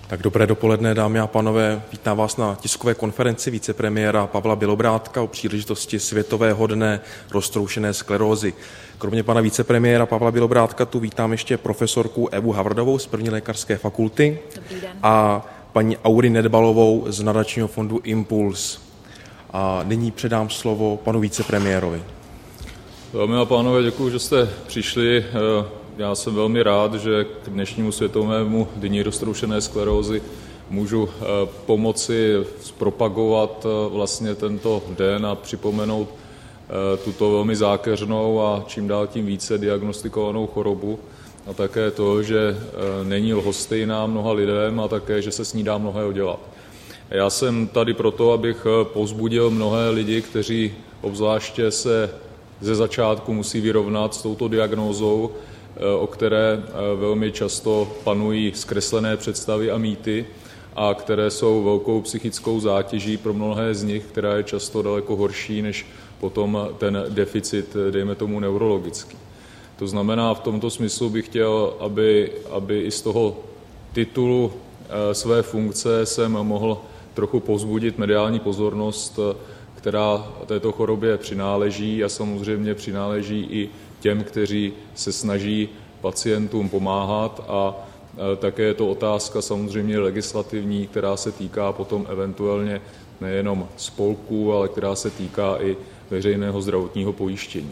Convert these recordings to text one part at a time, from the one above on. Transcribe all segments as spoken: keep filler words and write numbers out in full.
Tak dobré dopoledne, dámy a pánové. Vítám vás na tiskové konferenci vicepremiéra Pavla Bělobrádka o příležitosti Světového dne roztroušené sklerózy. Kromě pana vicepremiéra Pavla Bělobrádka tu vítám ještě profesorku Evu Havrdovou z první lékařské fakulty a paní Auri Nedbalovou z nadačního fondu Impuls. A nyní předám slovo panu vicepremiérovi. Dámy a pánové, děkuji, že jste přišli. Já jsem velmi rád, že k dnešnímu Světovému dni roztroušené sklerózy můžu pomoci zpropagovat vlastně tento den a připomenout tuto velmi zákeřnou a čím dál tím více diagnostikovanou chorobu a také to, že není lhostejná mnoha lidem a také, že se s ní dá mnohé dělat. Já jsem tady proto, abych povzbudil mnohé lidi, kteří obzvláště se ze začátku musí vyrovnat s touto diagnózou, o které velmi často panují zkreslené představy a mýty a které jsou velkou psychickou zátěží pro mnohé z nich, která je často daleko horší než potom ten deficit, dejme tomu, neurologický. To znamená, v tomto smyslu bych chtěl, aby, aby i z toho titulu své funkce jsem mohl trochu povzbudit mediální pozornost, která této chorobě přináleží a samozřejmě přináleží i těm, kteří se snaží pacientům pomáhat a také je to otázka samozřejmě legislativní, která se týká potom eventuálně nejenom spolků, ale která se týká i veřejného zdravotního pojištění.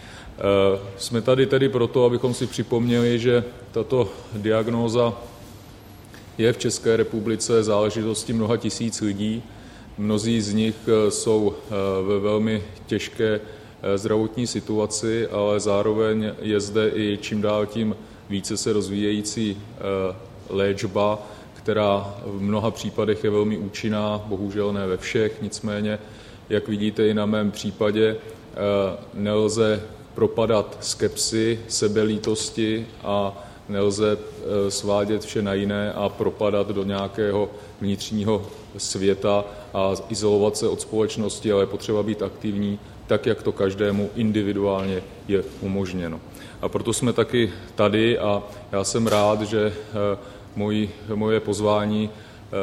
Jsme tady tedy proto, abychom si připomněli, že tato diagnóza je v České republice záležitostí mnoha tisíc lidí. Mnozí z nich jsou ve velmi těžké zdravotní situaci, ale zároveň je zde i čím dál tím více se rozvíjející léčba, která v mnoha případech je velmi účinná, bohužel ne ve všech, nicméně, jak vidíte i na mém případě, nelze propadat skepsi, sebelítosti a nelze svádět vše na jiné a propadat do nějakého vnitřního světa a izolovat se od společnosti, ale je potřeba být aktivní, tak jak to každému individuálně je umožněno. A proto jsme taky tady a já jsem rád, že moji, moje pozvání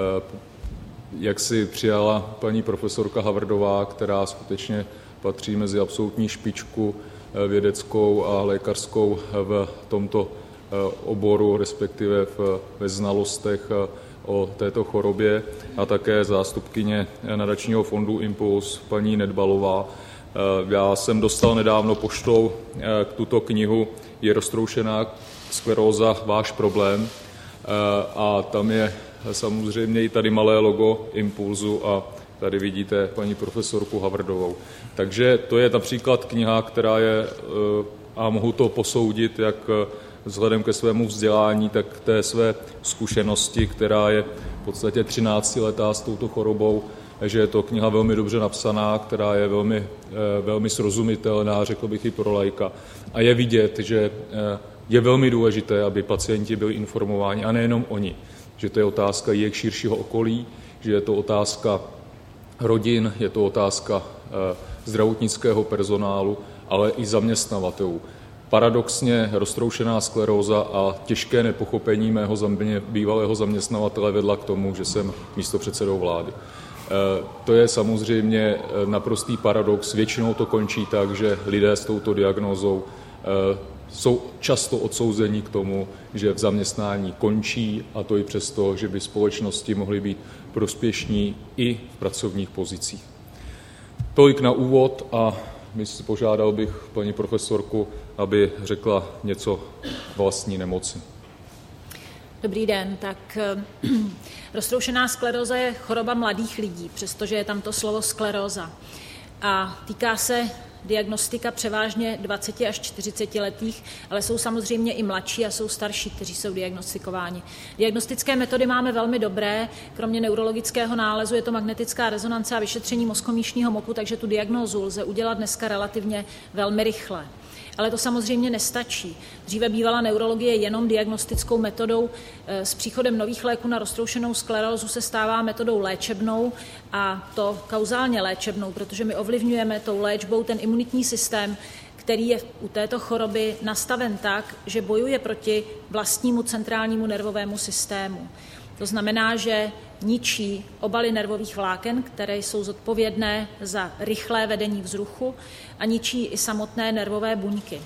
jak si přijala paní profesorka Havrdová, která skutečně patří mezi absolutní špičku vědeckou a lékařskou v tomto oboru, respektive v, ve znalostech o této chorobě a také zástupkyně nadačního fondu Impuls, paní Nedbalová. Já jsem dostal nedávno poštou k tuto knihu Je roztroušená skleróza váš problém a tam je samozřejmě i tady malé logo Impulzu a tady vidíte paní profesorku Havrdovou. Takže to je například kniha, která je, a mohu to posoudit, jak vzhledem ke svému vzdělání, tak k té své zkušenosti, která je v podstatě třináctiletá s touto chorobou, že je to kniha velmi dobře napsaná, která je velmi, velmi srozumitelná, řekl bych i pro laika. A je vidět, že je velmi důležité, aby pacienti byli informováni, a nejenom oni. Že to je otázka jejich širšího okolí, že je to otázka rodin, je to otázka zdravotnického personálu, ale i zaměstnavatelů. Paradoxně roztroušená skleróza a těžké nepochopení mého bývalého zaměstnavatele vedla k tomu, že jsem místopředsedou vlády. To je samozřejmě naprostý paradox. Většinou to končí tak, že lidé s touto diagnózou jsou často odsouzeni k tomu, že v zaměstnání končí, a to i přesto, že by společnosti mohly být prospěšní i v pracovních pozicích. Tolik na úvod a požádal bych paní profesorku, aby řekla něco k vlastní nemoci. Dobrý den, tak roztroušená skleróza je choroba mladých lidí, přestože je tam to slovo skleróza. A týká se diagnostika převážně dvacet až čtyřicetiletých, ale jsou samozřejmě i mladší a jsou starší, kteří jsou diagnostikováni. Diagnostické metody máme velmi dobré, kromě neurologického nálezu je to magnetická rezonance a vyšetření mozkomíšního moku, takže tu diagnózu lze udělat dneska relativně velmi rychle. Ale to samozřejmě nestačí. Dříve bývala neurologie jenom diagnostickou metodou. S příchodem nových léků na roztroušenou sklerózu se stává metodou léčebnou a to kauzálně léčebnou, protože my ovlivňujeme tou léčbou ten imunitní systém, který je u této choroby nastaven tak, že bojuje proti vlastnímu centrálnímu nervovému systému. To znamená, že ničí obaly nervových vláken, které jsou zodpovědné za rychlé vedení vzruchu a ničí i samotné nervové buňky.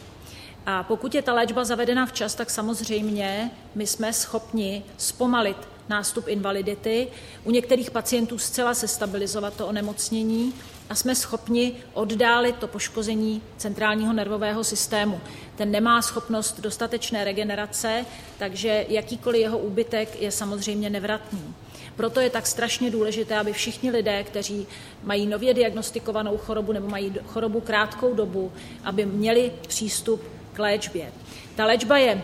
A pokud je ta léčba zavedena včas, tak samozřejmě my jsme schopni zpomalit nástup invalidity, u některých pacientů zcela se stabilizovat to onemocnění a jsme schopni oddálit to poškození centrálního nervového systému. Ten nemá schopnost dostatečné regenerace, takže jakýkoliv jeho úbytek je samozřejmě nevratný. Proto je tak strašně důležité, aby všichni lidé, kteří mají nově diagnostikovanou chorobu nebo mají chorobu krátkou dobu, aby měli přístup k léčbě. Ta léčba je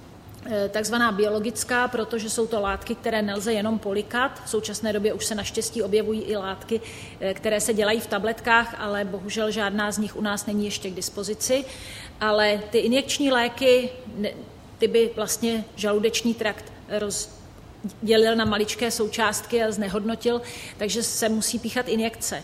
takzvaná biologická, protože jsou to látky, které nelze jenom polikat. V současné době už se naštěstí objevují i látky, které se dělají v tabletkách, ale bohužel žádná z nich u nás není ještě k dispozici. Ale ty injekční léky, ty by vlastně žaludeční trakt rozdělil na maličké součástky a znehodnotil, takže se musí píchat injekce.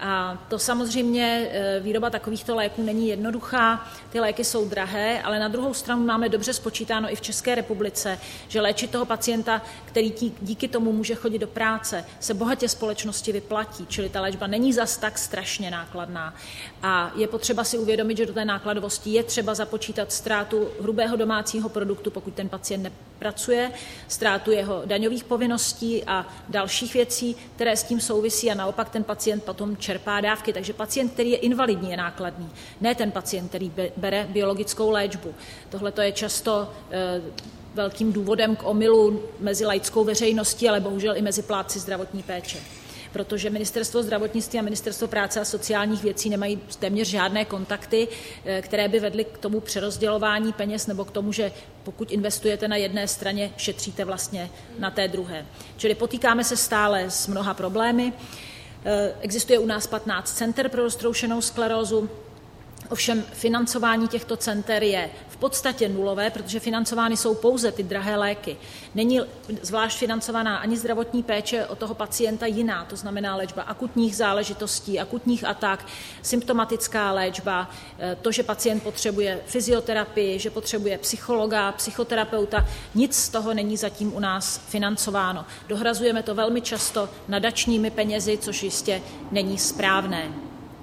A to samozřejmě výroba takovýchto léků není jednoduchá, ty léky jsou drahé, ale na druhou stranu máme dobře spočítáno i v České republice, že léčit toho pacienta, který díky tomu může chodit do práce, se bohatě společnosti vyplatí, čili ta léčba není zas tak strašně nákladná. A je potřeba si uvědomit, že do té nákladovosti je třeba započítat ztrátu hrubého domácího produktu, pokud ten pacient nepracuje, ztrátu jeho daňových povinností a dalších věcí, které s tím souvisí a naopak ten pacient potom čerpá dávky. Takže pacient, který je invalidní, je nákladný. Ne ten pacient, který bere biologickou léčbu. Tohle to je často e, velkým důvodem k omylu mezi laickou veřejností, ale bohužel i mezi plátci zdravotní péče. Protože Ministerstvo zdravotnictví a Ministerstvo práce a sociálních věcí nemají téměř žádné kontakty, které by vedly k tomu přerozdělování peněz nebo k tomu, že pokud investujete na jedné straně, šetříte vlastně na té druhé. Čili potýkáme se stále s mnoha problémy. Existuje u nás patnáct center pro roztroušenou sklerózu, ovšem financování těchto center je v podstatě nulové, protože financovány jsou pouze ty drahé léky. Není zvlášť financovaná ani zdravotní péče o toho pacienta jiná, to znamená léčba akutních záležitostí, akutních atak, symptomatická léčba, to, že pacient potřebuje fyzioterapii, že potřebuje psychologa, psychoterapeuta, nic z toho není zatím u nás financováno. Dohrazujeme to velmi často nadačními penězi, což jistě není správné.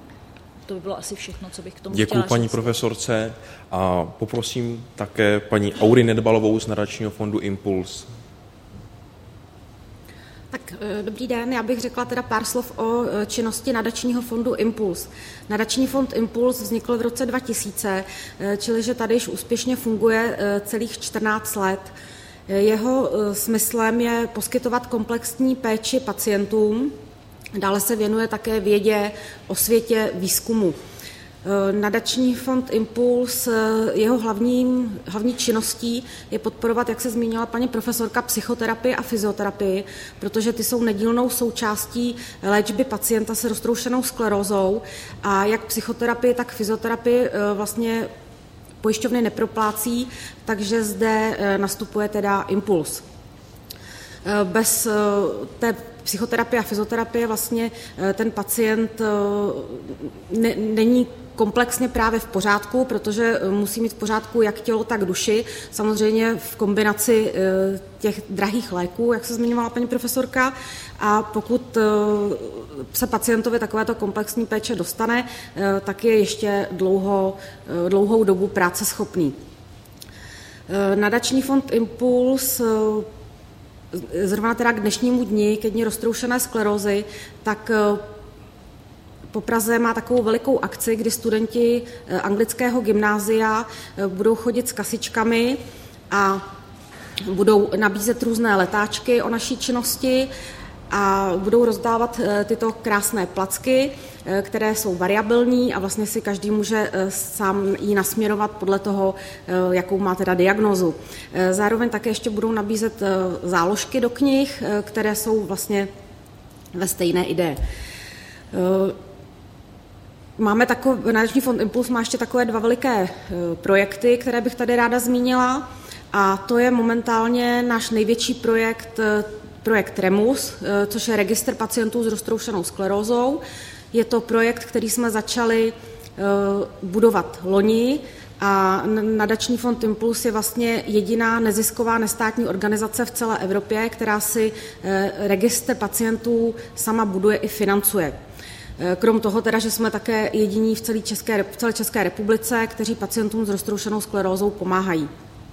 To by bylo asi všechno, co bych k tomu Děkuji chtěla paní říct. profesorce a poprosím také paní Auri Nedbalovou z nadačního fondu Impuls. Tak dobrý den, já bych řekla teda pár slov o činnosti nadačního fondu Impuls. Nadační fond Impuls vznikl v roce dva tisíce, čili že tady již úspěšně funguje celých čtrnáct let. Jeho smyslem je poskytovat komplexní péči pacientům. Dále se věnuje také vědě, osvětě, výzkumu. Nadační fond Impuls, jeho hlavním, hlavní činností je podporovat, jak se zmínila paní profesorka, psychoterapii a fyzioterapii, protože ty jsou nedílnou součástí léčby pacienta s roztroušenou sklerózou a jak psychoterapii, tak fyzioterapii vlastně pojišťovny neproplácí, takže zde nastupuje teda Impuls. Bez té psychoterapie a fyzioterapie vlastně ten pacient ne, není komplexně právě v pořádku, protože musí mít v pořádku jak tělo, tak duši. Samozřejmě v kombinaci těch drahých léků, jak se zmiňovala paní profesorka. A pokud se pacientovi takovéto komplexní péče dostane, tak je ještě dlouho, dlouhou dobu práce schopný. Nadační fond Impuls zrovna teda k dnešnímu dni, ke dni roztroušené sklerózy, tak po Praze má takovou velikou akci, kdy studenti anglického gymnázia budou chodit s kasičkami a budou nabízet různé letáčky o naší činnosti a budou rozdávat tyto krásné placky, které jsou variabilní a vlastně si každý může sám ji nasměrovat podle toho, jakou má teda diagnózu. Zároveň také ještě budou nabízet záložky do knih, které jsou vlastně ve stejné ideji. Máme takový, Nadační fond Impuls má ještě takové dva veliké projekty, které bych tady ráda zmínila, a to je momentálně náš největší projekt, projekt REMUS, což je registr pacientů s roztroušenou sklerózou. Je to projekt, který jsme začali budovat loni A Nadační fond Impuls je vlastně jediná nezisková nestátní organizace v celé Evropě, která si registr pacientů sama buduje i financuje. Krom toho teda, že jsme také jediní v celé České, v celé České republice, kteří pacientům s roztroušenou sklerózou pomáhají.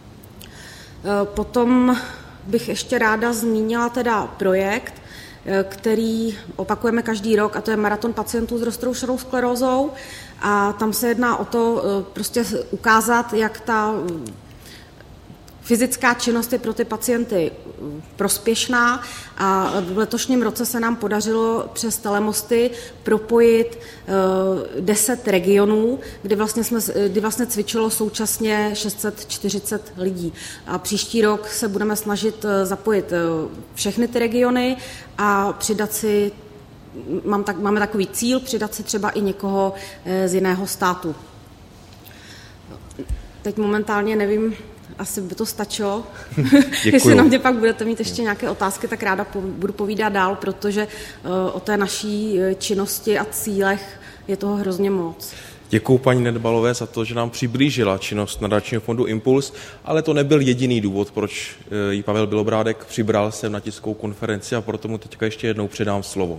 Potom bych ještě ráda zmínila teda projekt, který opakujeme každý rok, a to je Maraton pacientů s roztroušenou sklerózou. A tam se jedná o to prostě ukázat, jak ta fyzická činnost je pro ty pacienty prospěšná, a v letošním roce se nám podařilo přes telemosty propojit deset regionů, kdy vlastně, jsme, kdy vlastně cvičilo současně šest set čtyřicet lidí. A příští rok se budeme snažit zapojit všechny ty regiony a přidat si, mám tak, máme takový cíl, přidat si třeba i někoho z jiného státu. Teď momentálně nevím, asi by to stačilo. Jestli na mě pak budete mít ještě nějaké otázky, tak ráda po, budu povídat dál, protože uh, o té naší činnosti a cílech je toho hrozně moc. Děkuji paní Nedbalové za to, že nám přiblížila činnost Nadačního fondu Impuls, ale to nebyl jediný důvod, proč jí Pavel Bělobrádek přibral sem na tiskovou konferenci, a proto mu teďka ještě jednou předám slovo.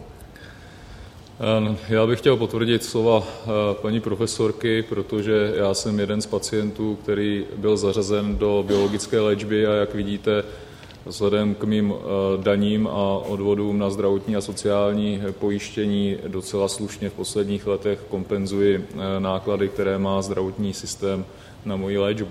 Já bych chtěl potvrdit slova paní profesorky, protože já jsem jeden z pacientů, který byl zařazen do biologické léčby, a jak vidíte, vzhledem k mým daním a odvodům na zdravotní a sociální pojištění docela slušně v posledních letech kompenzuji náklady, které má zdravotní systém na moji léčbu.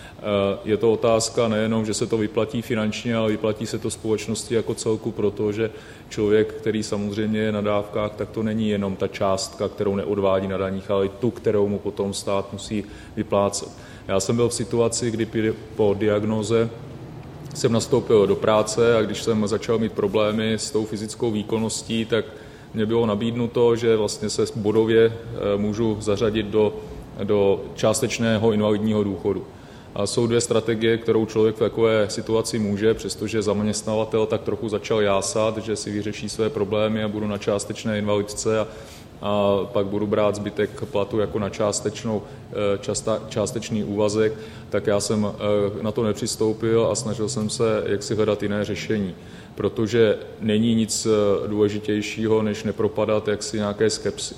Je to otázka nejenom, že se to vyplatí finančně, ale vyplatí se to společnosti jako celku, protože člověk, který samozřejmě je na dávkách, tak to není jenom ta částka, kterou neodvádí na daních, ale i tu, kterou mu potom stát musí vyplácet. Já jsem byl v situaci, kdy po diagnóze jsem nastoupil do práce, a když jsem začal mít problémy s tou fyzickou výkonností, tak mě bylo nabídnuto, že vlastně se bodově můžu zařadit do, do částečného invalidního důchodu. A jsou dvě strategie, kterou člověk v takové situaci může, přestože zaměstnavatel tak trochu začal jásat, že si vyřeší své problémy a budu na částečné invalidce a, a pak budu brát zbytek platu jako na částečnou, částa, částečný úvazek, tak já jsem na to nepřistoupil a snažil jsem se jaksi hledat jiné řešení, protože není nic důležitějšího, než nepropadat jaksi nějaké skepsy.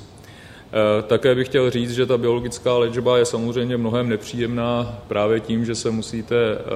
Také bych chtěl říct, že ta biologická léčba je samozřejmě mnohem nepříjemná právě tím, že se musíte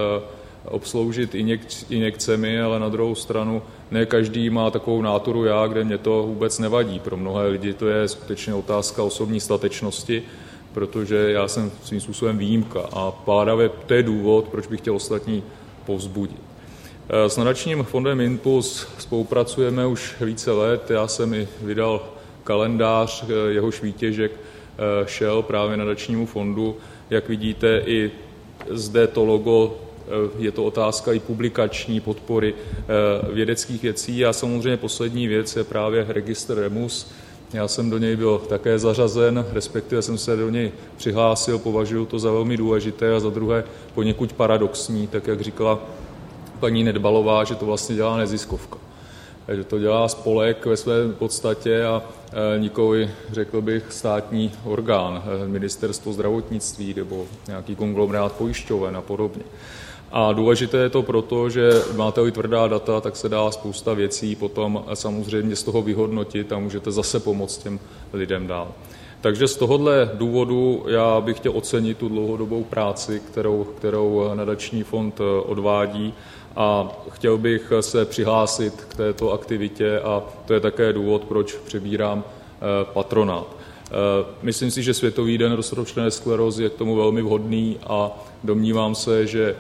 obsloužit injekcemi, ale na druhou stranu ne každý má takovou náturu já, kde mě to vůbec nevadí. Pro mnohé lidi to je skutečně otázka osobní statečnosti, protože já jsem svým způsobem výjimka, a právě to je důvod, proč bych chtěl ostatní povzbudit. S Nadačním fondem Impuls spolupracujeme už více let. Já jsem i vydal kalendář, jehož výtěžek šel právě Nadačnímu fondu. Jak vidíte, i zde to logo, je to otázka i publikační podpory vědeckých věcí, a samozřejmě poslední věc je právě registr REMUS. Já jsem do něj byl také zařazen, respektive jsem se do něj přihlásil, považuji to za velmi důležité a za druhé poněkud paradoxní, tak jak říkala paní Nedbalová, že to vlastně dělá neziskovka. Že to dělá spolek ve své podstatě a nikoli, řekl bych, státní orgán, ministerstvo zdravotnictví nebo nějaký konglomerát pojišťoven a podobně. A důležité je to proto, že máte-li tvrdá data, tak se dá spousta věcí potom samozřejmě z toho vyhodnotit a můžete zase pomoct těm lidem dál. Takže z tohohle důvodu já bych chtěl ocenit tu dlouhodobou práci, kterou, kterou Nadační fond odvádí, a chtěl bych se přihlásit k této aktivitě, a to je také důvod, proč přebírám patronát. Myslím si, že Světový den roztroušené sklerózy je k tomu velmi vhodný, a domnívám se, že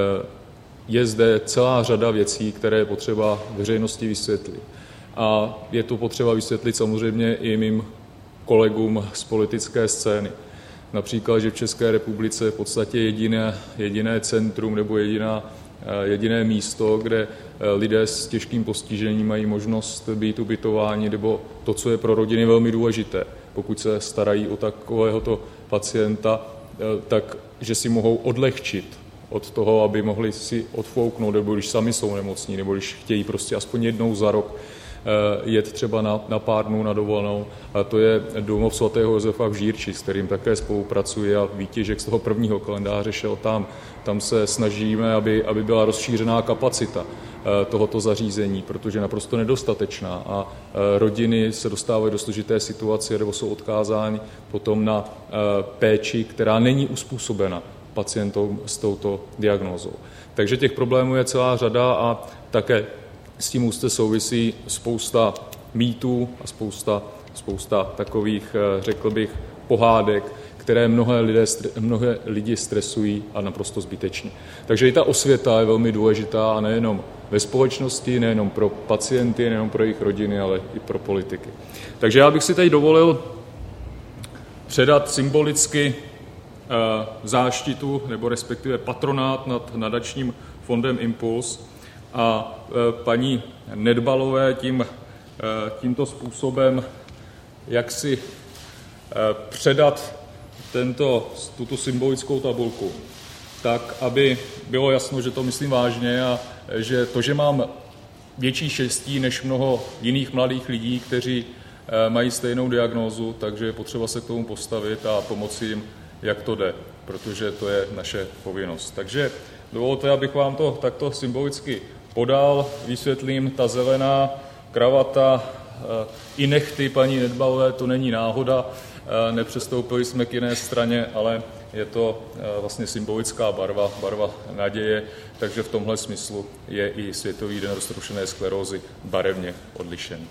je zde celá řada věcí, které je potřeba veřejnosti vysvětlit. A je to potřeba vysvětlit samozřejmě i mým kolegům z politické scény. Například, že v České republice je v podstatě jediné, jediné centrum nebo jediná, jediné místo, kde lidé s těžkým postižením mají možnost být ubytováni, nebo to, co je pro rodiny velmi důležité, pokud se starají o takovéhoto pacienta, tak že si mohou odlehčit od toho, aby mohli si odfouknout, nebo když sami jsou nemocní, nebo když chtějí prostě aspoň jednou za rok jet třeba na, na pár dnů na dovolenou. A to je domov svatého Josefa v Žírči, s kterým také spolupracuji a výtěžek z toho prvního kalendáře šel tam. Tam se snažíme, aby, aby byla rozšířená kapacita tohoto zařízení, protože je naprosto nedostatečná a rodiny se dostávají do složité situace nebo jsou odkázány potom na péči, která není uspůsobena pacientům s touto diagnózou. Takže těch problémů je celá řada a také s tím úzce souvisí spousta mýtů a spousta, spousta takových, řekl bych, pohádek, které mnohé, lidé, mnohé lidi stresují a naprosto zbytečně. Takže i ta osvěta je velmi důležitá a nejenom ve společnosti, nejenom pro pacienty, nejenom pro jejich rodiny, ale i pro politiky. Takže já bych si teď dovolil předat symbolicky záštitu nebo respektive patronát nad nadačním fondem Impuls a paní Nedbalové tím, tímto způsobem jak si předat tento, tuto symbolickou tabulku, tak aby bylo jasno, že to myslím vážně a že to, že mám větší štěstí než mnoho jiných mladých lidí, kteří mají stejnou diagnózu, takže je potřeba se k tomu postavit a pomoci jim, jak to jde, protože to je naše povinnost. Takže dovolte, abych vám to takto symbolicky podal, vysvětlím, ta zelená kravata i nechty paní Nedbalové, to není náhoda, nepřestoupili jsme k jiné straně, ale je to vlastně symbolická barva, barva naděje, takže v tomhle smyslu je i Světový den roztroušené sklerózy barevně odlišený.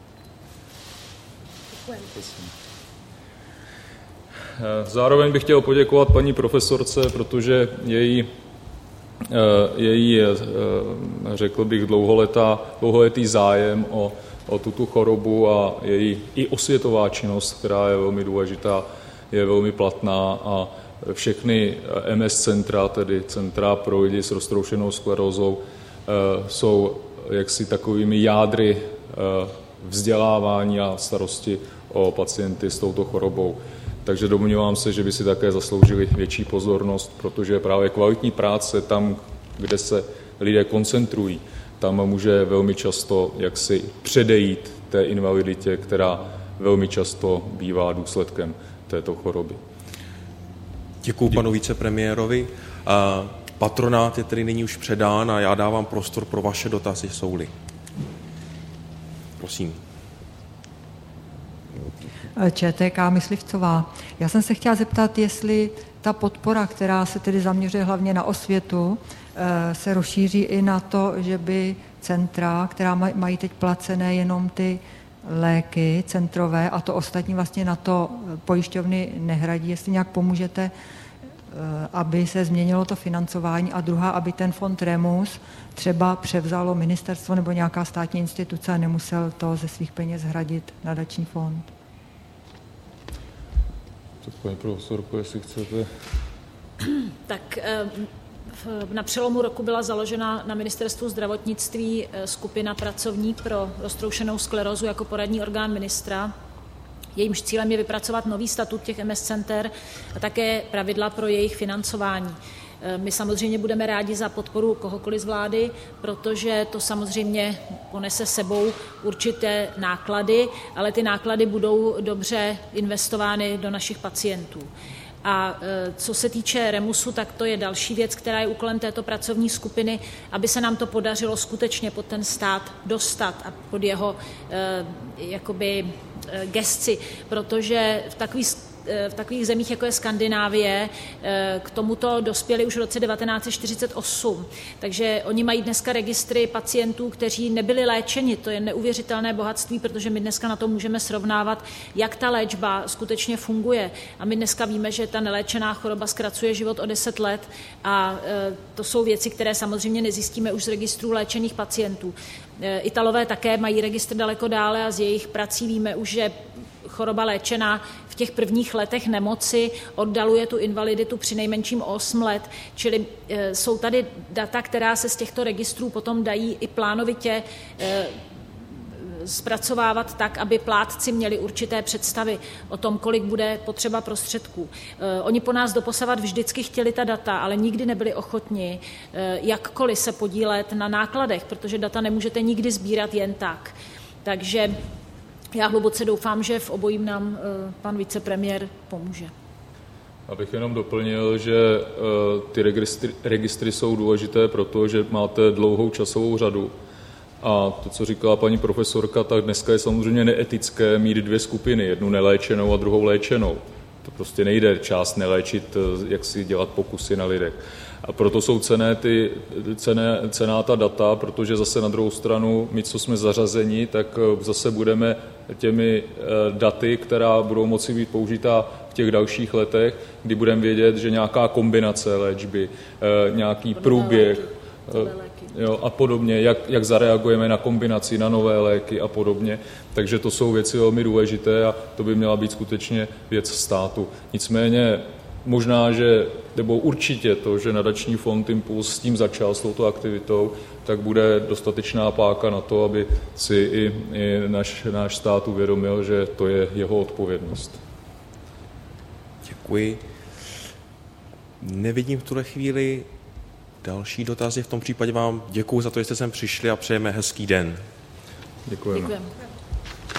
Zároveň bych chtěl poděkovat paní profesorce, protože její, její řekl bych, dlouholetá, dlouholetý zájem o, o tuto chorobu a její i osvětová činnost, která je velmi důležitá, je velmi platná a všechny M S centra, tedy centra pro lidi s roztroušenou sklerózou, jsou jaksi takovými jádry vzdělávání a starosti o pacienty s touto chorobou. Takže domnívám se, že by si také zasloužili větší pozornost, protože právě kvalitní práce tam, kde se lidé koncentrují, tam může velmi často jaksi předejít té invaliditě, která velmi často bývá důsledkem této choroby. Děkuji panu vicepremiérovi. Patronát je tedy nyní už předán a já dávám prostor pro vaše dotazy, jsou-li. Prosím. ČTK Myslivcová. Já jsem se chtěla zeptat, jestli ta podpora, která se tedy zaměřuje hlavně na osvětu, se rozšíří i na to, že by centra, která mají teď placené jenom ty léky centrové a to ostatní vlastně na to pojišťovny nehradí, jestli nějak pomůžete, aby se změnilo to financování a druhá, aby ten fond REMUS třeba převzalo ministerstvo nebo nějaká státní instituce a nemusel to ze svých peněz hradit nadační fond. Tak paní profesorko, jestli chcete. Tak na přelomu roku byla založena na ministerstvu zdravotnictví skupina pracovní pro roztroušenou sklerózu jako poradní orgán ministra. Jejímž cílem je vypracovat nový statut těch M S center a také pravidla pro jejich financování. My samozřejmě budeme rádi za podporu kohokoliv z vlády, protože to samozřejmě ponese sebou určité náklady, ale ty náklady budou dobře investovány do našich pacientů. A co se týče REMUSu, tak to je další věc, která je úkolem této pracovní skupiny, aby se nám to podařilo skutečně pod ten stát dostat a pod jeho jakoby gesci, protože v takových v takových zemích, jako je Skandinávie, k tomuto dospěli už v roce devatenáct set čtyřicet osm. Takže oni mají dneska registry pacientů, kteří nebyli léčeni. To je neuvěřitelné bohatství, protože my dneska na to můžeme srovnávat, jak ta léčba skutečně funguje. A my dneska víme, že ta neléčená choroba zkracuje život o deset let a to jsou věci, které samozřejmě nezjistíme už z registrů léčených pacientů. Italové také mají registr daleko dále a z jejich prací víme už, že choroba léčená v těch prvních letech nemoci oddaluje tu invaliditu při nejmenším osm let, čili e, jsou tady data, která se z těchto registrů potom dají i plánovitě e, zpracovávat tak, aby plátci měli určité představy o tom, kolik bude potřeba prostředků. E, oni po nás doposavat vždycky chtěli ta data, ale nikdy nebyli ochotni e, jakkoliv se podílet na nákladech, protože data nemůžete nikdy sbírat jen tak. Takže já hluboce doufám, že v obojím nám pan vicepremiér pomůže. Abych jenom doplnil, že ty registry, registry jsou důležité, protože máte dlouhou časovou řadu. A to, co říkala paní profesorka, tak dneska je samozřejmě neetické mít dvě skupiny, jednu neléčenou a druhou léčenou. To prostě nejde část neléčit, jak si dělat pokusy na lidech. A proto jsou cenné ty, cené, cená ta data, protože zase na druhou stranu, my, co jsme zařazeni, tak zase budeme těmi daty, která budou moci být použitá v těch dalších letech, kdy budeme vědět, že nějaká kombinace léčby, nějaký průběh jo, a podobně, jak, jak zareagujeme na kombinaci, na nové léky a podobně. Takže to jsou věci velmi důležité a to by měla být skutečně věc státu. Nicméně možná, že, nebo určitě to, že nadační fond Impuls s tím začal, s touto aktivitou, tak bude dostatečná páka na to, aby si i, i náš, náš stát uvědomil, že to je jeho odpovědnost. Děkuji. Nevidím v tuhle chvíli další dotazy. V tom případě vám děkuji za to, že jste sem přišli a přejeme hezký den. Děkujeme. Děkujeme.